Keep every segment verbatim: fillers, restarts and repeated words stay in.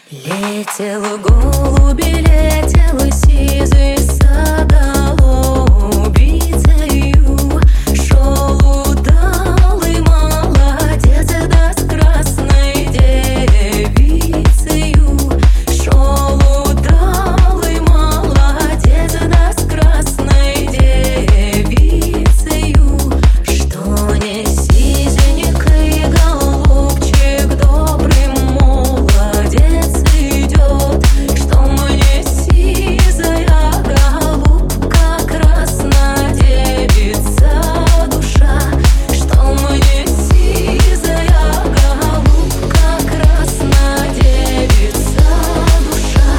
Летел голубь, летел сизый соголубицею, шел удалый молодец, да с красной девицею. Шел удалый молодец, да с красной девицею. Что не сизенький голубчик добрый молодец идет, что мне сизая голубка красная девица душа, что мне сизая голубка красная девица душа.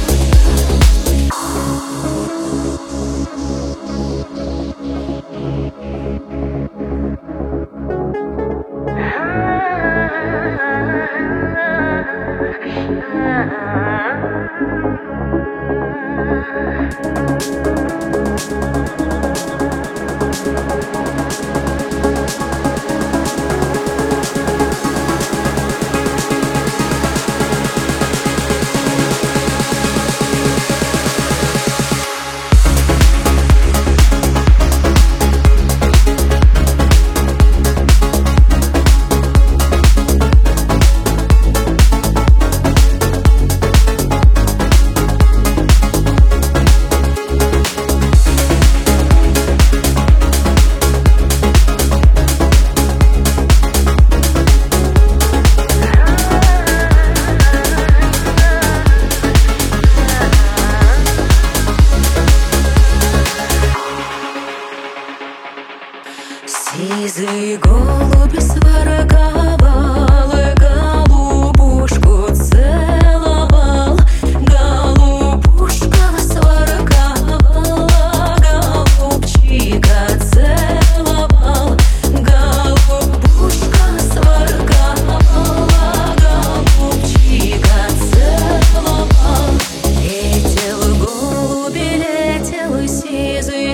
Сизый голубь сворковал, голубушку целовал, голубушка сворковала, голубчика целовал, голубушка сворковала, голубчика целовал. Летел голубь, летел сизый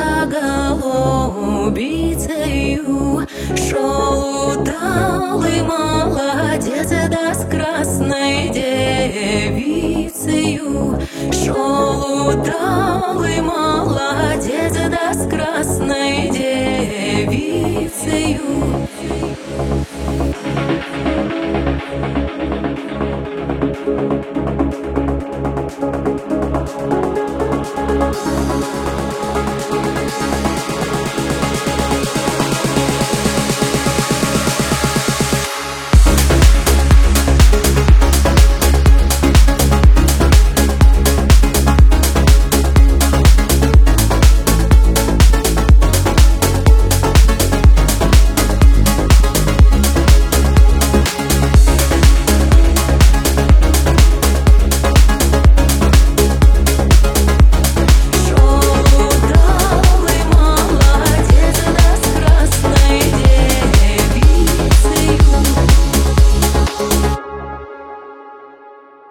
соголубицею, шел удалый молодец, да с красной девицею. Шел удалый молодец, да с красной девицею.